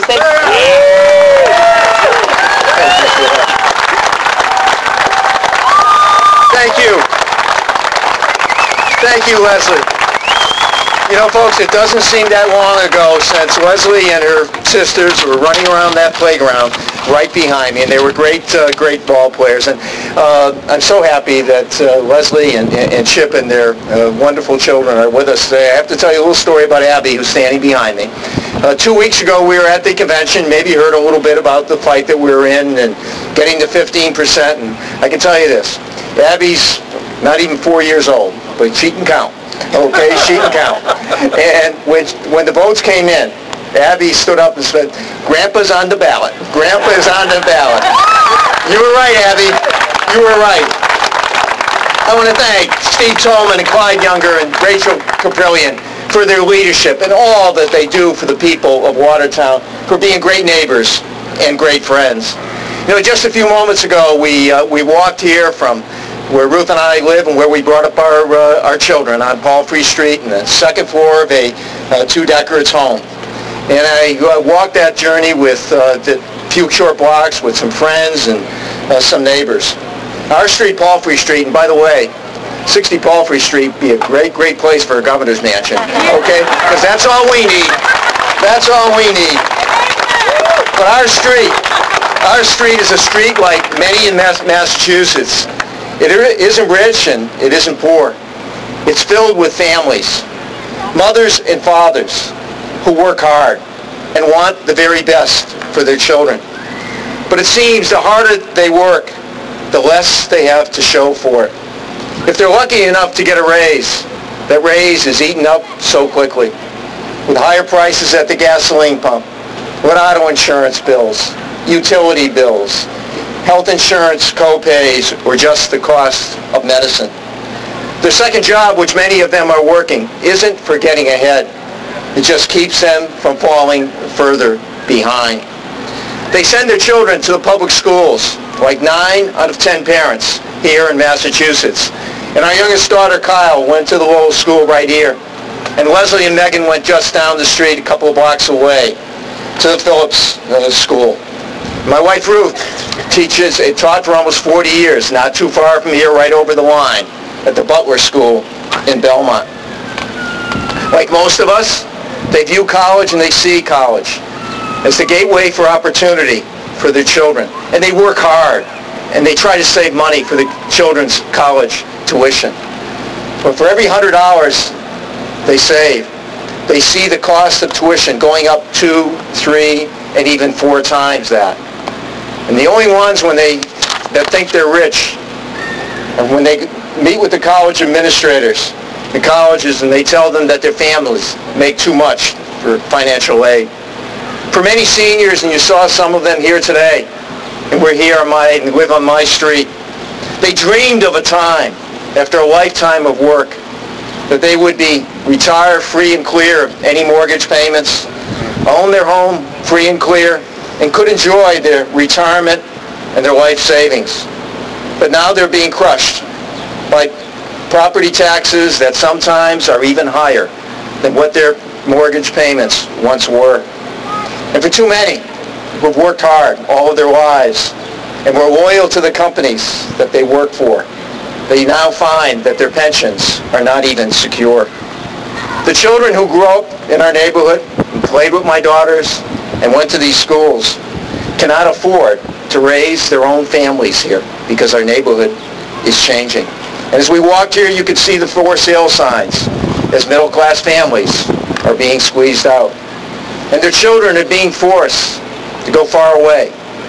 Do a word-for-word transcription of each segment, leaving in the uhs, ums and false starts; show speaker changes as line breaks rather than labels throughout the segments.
anything?
Thank you. Thank you, Leslie. You know, folks, it doesn't seem that long ago since Leslie and her sisters were running around that playground right behind me, and they were great, uh, great ball players. And uh, I'm so happy that uh, Leslie and, and Chip and their uh, wonderful children are with us today. I have to tell you a little story about Abby, who's standing behind me. Uh, two weeks ago, we were at the convention. Maybe you heard a little bit about the fight that we were in and getting to fifteen percent. And I can tell you this, Abby's not even four years old, but she can count. Okay, she can count. And when, when the votes came in, Abby stood up and said, Grandpa's on the ballot. Grandpa's on the ballot. You were right, Abby. You were right. I want to thank Steve Tolman and Clyde Younger and Rachel Caprillion for their leadership and all that they do for the people of Watertown, for being great neighbors and great friends. You know, just a few moments ago, we, uh, we walked here from where Ruth and I live and where we brought up our, uh, our children on Paul Free Street in the second floor of a uh, two-decker home. And I uh, walked that journey with uh, the few short blocks with some friends and uh, some neighbors. Our street, Paul Free Street, and by the way, sixty Paul Free Street would be a great, great place for a governor's mansion, okay? Because that's all we need. That's all we need. But our street, our street is a street like many in Mass- Massachusetts. It isn't rich and it isn't poor. It's filled with families, mothers and fathers who work hard and want the very best for their children. But it seems the harder they work, the less they have to show for it. If they're lucky enough to get a raise, that raise is eaten up so quickly, with higher prices at the gasoline pump, with auto insurance bills, utility bills, health insurance co-pays, or just the cost of medicine. Their second job, which many of them are working, isn't for getting ahead. It just keeps them from falling further behind. They send their children to the public schools, like nine out of ten parents here in Massachusetts. And our youngest daughter, Kyle, went to the Lowell School right here. And Leslie and Megan went just down the street a couple of blocks away to the Phillips uh, School. My wife, Ruth, teaches, it taught for almost forty years, not too far from here, right over the line, at the Butler School in Belmont. Like most of us, they view college and they see college as the gateway for opportunity for their children. And they work hard, and they try to save money for the children's college tuition. But for every one hundred dollars they save, they see the cost of tuition going up two, three, and even four times that. And the only ones when they that think they're rich are when they meet with the college administrators, the colleges, and they tell them that their families make too much for financial aid. For many seniors, and you saw some of them here today, and we're here on my, and live on my street, they dreamed of a time, after a lifetime of work, that they would be retired free and clear of any mortgage payments, own their home free and clear, and could enjoy their retirement and their life savings. But now they're being crushed by property taxes that sometimes are even higher than what their mortgage payments once were. And for too many who've worked hard all of their lives and were loyal to the companies that they work for, they now find that their pensions are not even secure. The children who grew up in our neighborhood and played with my daughters and went to these schools cannot afford to raise their own families here because our neighborhood is changing. And as we walked here, you could see the for sale signs as middle-class families are being squeezed out. And their children are being forced to go far away,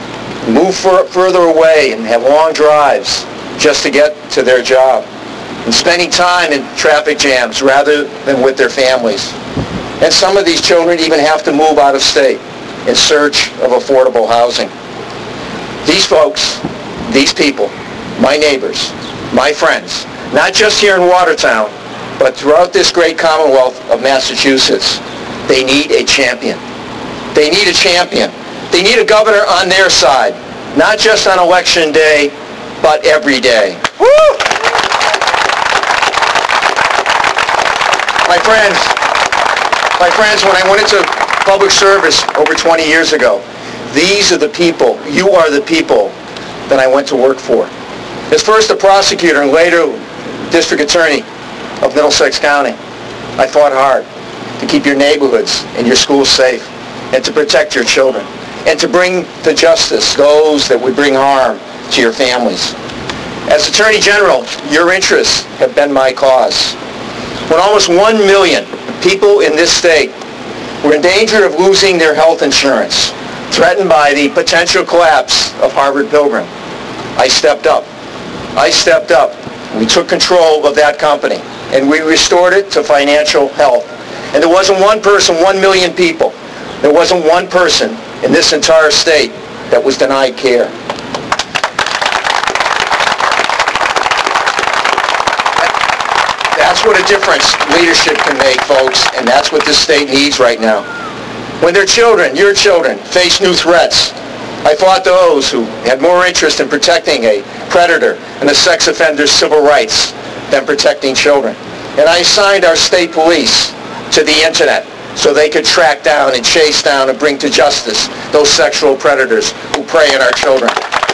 move fur- further away and have long drives just to get to their job, and spending time in traffic jams rather than with their families. And some of these children even have to move out of state in search of affordable housing. These folks, these people, my neighbors, my friends, not just here in Watertown, but throughout this great Commonwealth of Massachusetts, they need a champion. They need a champion. They need a governor on their side, not just on election day, but every day. Woo! My friends, my friends, when I went into public service over twenty years ago. These are the people, you are the people that I went to work for. As first a prosecutor and later district attorney of Middlesex County, I fought hard to keep your neighborhoods and your schools safe and to protect your children and to bring to justice those that would bring harm to your families. As Attorney General, your interests have been my cause. When almost one million people in this state were in danger of losing their health insurance, threatened by the potential collapse of Harvard Pilgrim, I stepped up. I stepped up. We took control of that company, and we restored it to financial health. And there wasn't one person, one million people, there wasn't one person in this entire state that was denied care. That's what a difference leadership can make, folks, and that's what this state needs right now. When their children, your children, face new threats, I fought those who had more interest in protecting a predator and a sex offender's civil rights than protecting children. And I assigned our state police to the internet so they could track down and chase down and bring to justice those sexual predators who prey on our children.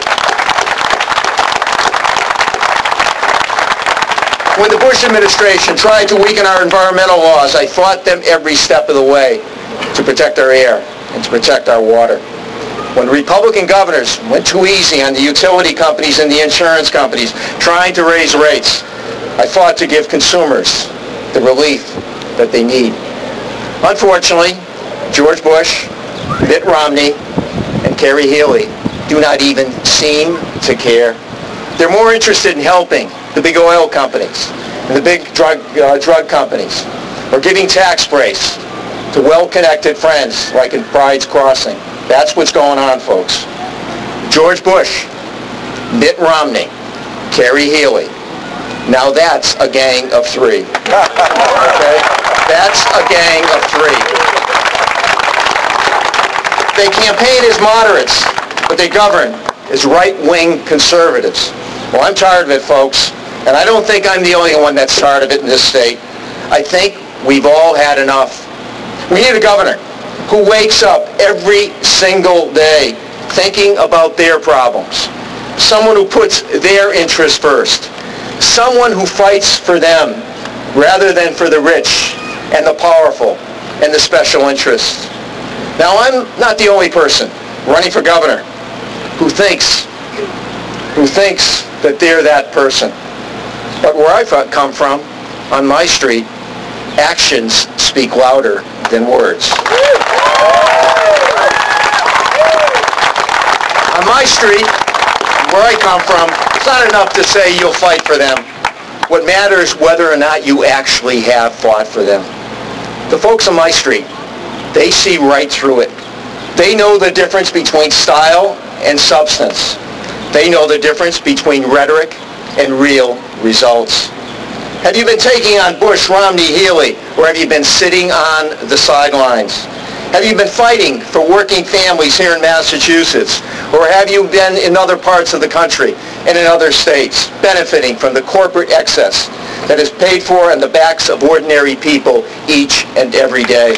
When the Bush administration tried to weaken our environmental laws, I fought them every step of the way to protect our air and to protect our water. When Republican governors went too easy on the utility companies and the insurance companies trying to raise rates, I fought to give consumers the relief that they need. Unfortunately, George Bush, Mitt Romney, and Carrie Healy do not even seem to care. They're more interested in helping the big oil companies and the big drug, uh, drug companies, or giving tax breaks to well-connected friends like in Pride's Crossing. That's what's going on, folks. George Bush, Mitt Romney, Carrie Healy. Now that's a gang of three. Okay? That's a gang of three. They campaign as moderates, but they govern as right-wing conservatives. Well, I'm tired of it, folks, and I don't think I'm the only one that's tired of it in this state. I think we've all had enough. We need a governor who wakes up every single day thinking about their problems. Someone who puts their interests first. Someone who fights for them rather than for the rich and the powerful and the special interests. Now, I'm not the only person running for governor who thinks, who thinks that they're that person. But where I come from, on my street, actions speak louder than words. On my street, where I come from, it's not enough to say you'll fight for them. What matters is whether or not you actually have fought for them. The folks on my street, they see right through it. They know the difference between style and substance. They know the difference between rhetoric and real results. Have you been taking on Bush, Romney, Healy, or have you been sitting on the sidelines? Have you been fighting for working families here in Massachusetts? Or have you been in other parts of the country and in other states, benefiting from the corporate excess that is paid for on the backs of ordinary people each and every day?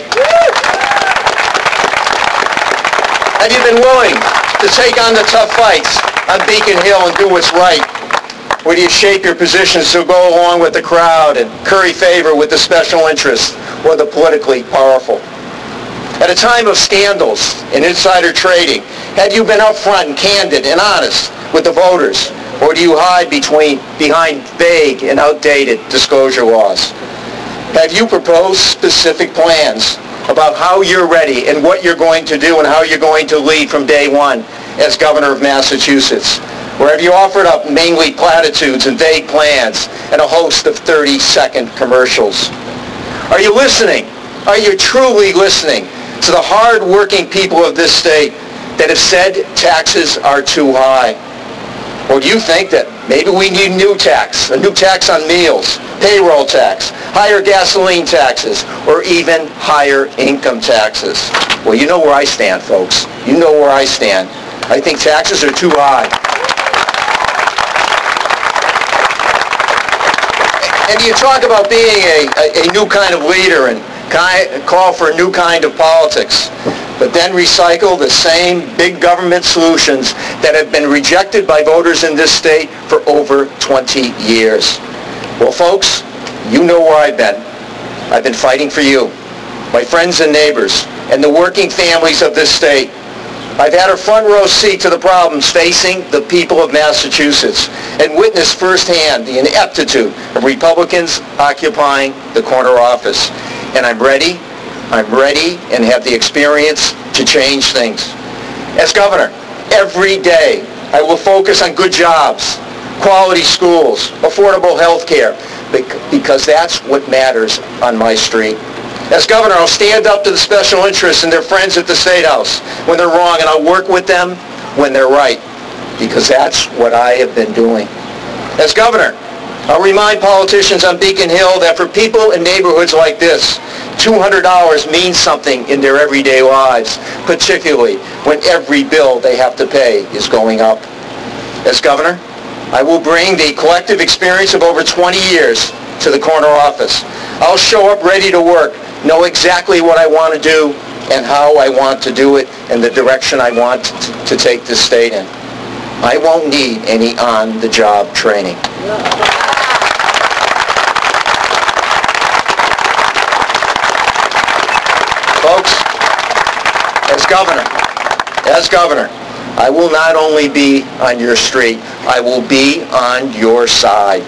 Have you been willing to take on the tough fights on Beacon Hill and do what's right? Or do you shape your positions to go along with the crowd and curry favor with the special interests or the politically powerful? At a time of scandals and insider trading, have you been upfront and candid and honest with the voters? Or do you hide between, behind vague and outdated disclosure laws? Have you proposed specific plans about how you're ready and what you're going to do and how you're going to lead from day one as governor of Massachusetts? Or have you offered up mainly platitudes and vague plans and a host of thirty-second commercials? Are you listening? Are you truly listening to the hard-working people of this state that have said taxes are too high? Or do you think that maybe we need a new tax, a new tax on meals, payroll tax, higher gasoline taxes, or even higher income taxes? Well, you know where I stand, folks. You know where I stand. I think taxes are too high. And you talk about being a, a, a new kind of leader and call for a new kind of politics, but then recycle the same big government solutions that have been rejected by voters in this state for over twenty years. Well, folks, you know where I've been. I've been fighting for you, my friends and neighbors, and the working families of this state. I've had a front row seat to the problems facing the people of Massachusetts and witnessed firsthand the ineptitude of Republicans occupying the corner office. And I'm ready, I'm ready and have the experience to change things. As governor, every day I will focus on good jobs, quality schools, affordable health care, because that's what matters on my street. As governor, I'll stand up to the special interests and their friends at the State House when they're wrong, and I'll work with them when they're right, because that's what I have been doing. As governor, I'll remind politicians on Beacon Hill that for people in neighborhoods like this, two hundred dollars means something in their everyday lives, particularly when every bill they have to pay is going up. As governor, I will bring the collective experience of over twenty years to the corner office. I'll show up ready to work, know exactly what I want to do and how I want to do it and the direction I want to, to take this state in. I won't need any on-the-job training. Folks, as governor, as governor, I will not only be on your street, I will be on your side.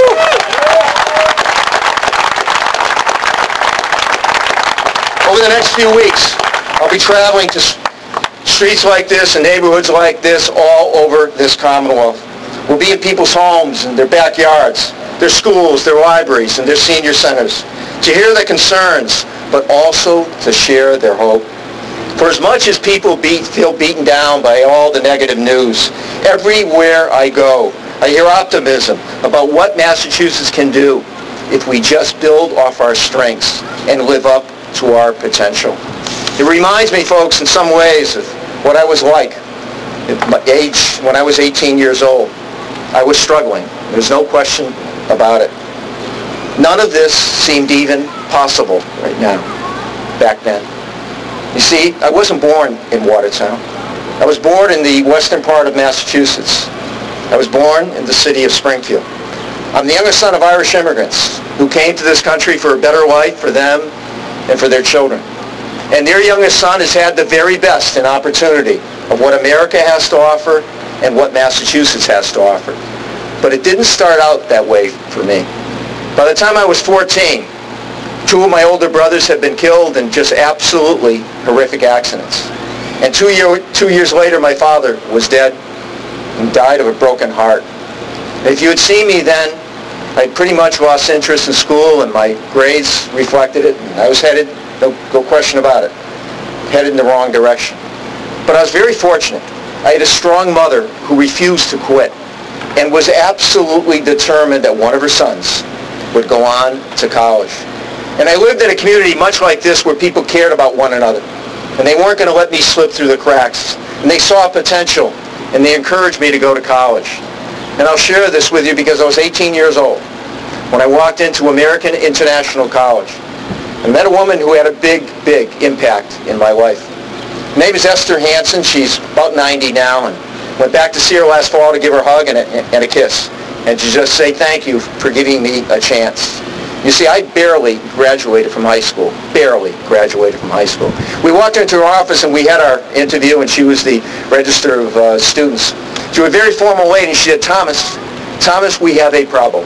Over the next few weeks, I'll be traveling to streets like this and neighborhoods like this all over this Commonwealth. We'll be in people's homes and their backyards, their schools, their libraries, and their senior centers to hear their concerns, but also to share their hope. For as much as people beat, feel beaten down by all the negative news, everywhere I go, I hear optimism about what Massachusetts can do if we just build off our strengths and live up to our potential. It reminds me, folks, in some ways of what I was like at my age when I was eighteen years old. I was struggling. There's no question about it. None of this seemed even possible right now, back then. You see, I wasn't born in Watertown. I was born in the western part of Massachusetts. I was born in the city of Springfield. I'm the youngest son of Irish immigrants who came to this country for a better life for them and for their children. And their youngest son has had the very best in opportunity of what America has to offer and what Massachusetts has to offer. But it didn't start out that way for me. By the time I was fourteen, two of my older brothers had been killed in just absolutely horrific accidents. And two, year, two years later, my father was dead and died of a broken heart. And if you had seen me then, I pretty much lost interest in school, and my grades reflected it. And I was headed, no, no question about it, headed in the wrong direction. But I was very fortunate. I had a strong mother who refused to quit and was absolutely determined that one of her sons would go on to college. And I lived in a community much like this where people cared about one another. And they weren't going to let me slip through the cracks. And they saw potential, and they encouraged me to go to college. And I'll share this with you because I was eighteen years old when I walked into American International College. I met a woman who had a big, big impact in my life. Her name is Esther Hansen. She's about ninety now, and went back to see her last fall to give her a hug and a, and a kiss, and to just say thank you for giving me a chance. You see, I barely graduated from high school, barely graduated from high school. We walked into her office and we had our interview, and she was the register of uh, students. She was a very formal lady, and she said, Thomas, Thomas, we have a problem.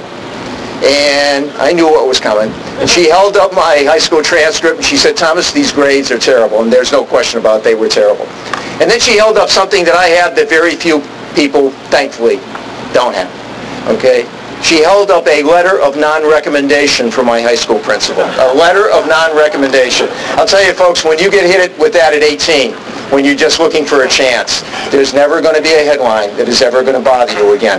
And I knew what was coming. And she held up my high school transcript, and she said, Thomas, these grades are terrible. And there's no question about it, they were terrible. And then she held up something that I have that very few people, thankfully, don't have. Okay? She held up a letter of non-recommendation from my high school principal. A letter of non-recommendation. I'll tell you, folks, when you get hit with that at eighteen, when you're just looking for a chance, there's never going to be a headline that is ever going to bother you again.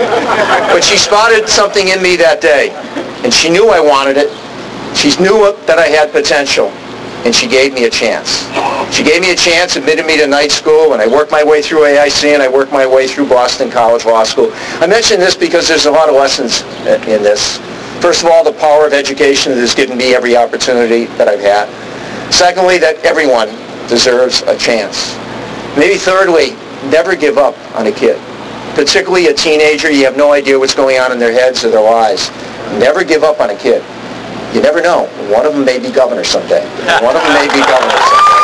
But she spotted something in me that day, and she knew I wanted it. She knew that I had potential, and she gave me a chance. She gave me a chance, admitted me to night school, and I worked my way through A I C, and I worked my way through Boston College Law School. I mention this because there's a lot of lessons in this. First of all, the power of education that has given me every opportunity that I've had. Secondly, that everyone deserves a chance. Maybe thirdly, never give up on a kid. Particularly a teenager, you have no idea what's going on in their heads or their lives. Never give up on a kid. You never know. One of them may be governor someday. One of them may be governor someday.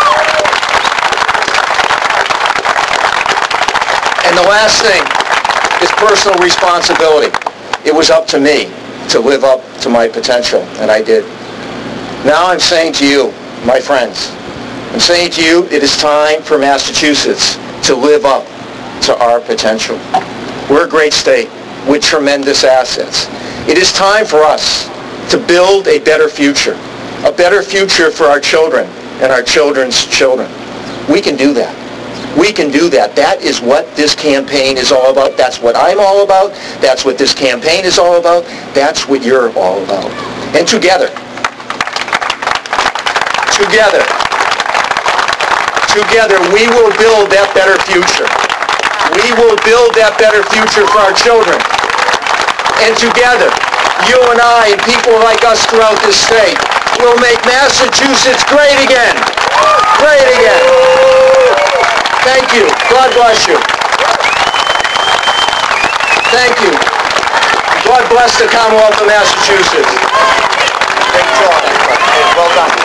And the last thing is personal responsibility. It was up to me to live up to my potential, and I did. Now I'm saying to you, my friends, I'm saying to you, it is time for Massachusetts to live up to our potential. We're a great state with tremendous assets. It is time for us to build a better future, a better future for our children and our children's children. We can do that. We can do that. That is what this campaign is all about. That's what I'm all about. That's what this campaign is all about. That's what you're all about. And together, together, together, we will build that better future. We will build that better future for our children. And together, you and I and people like us throughout this state will make Massachusetts great again. Great again. Thank you. God bless you. Thank you. God bless the Commonwealth of Massachusetts. Thank you. Well done.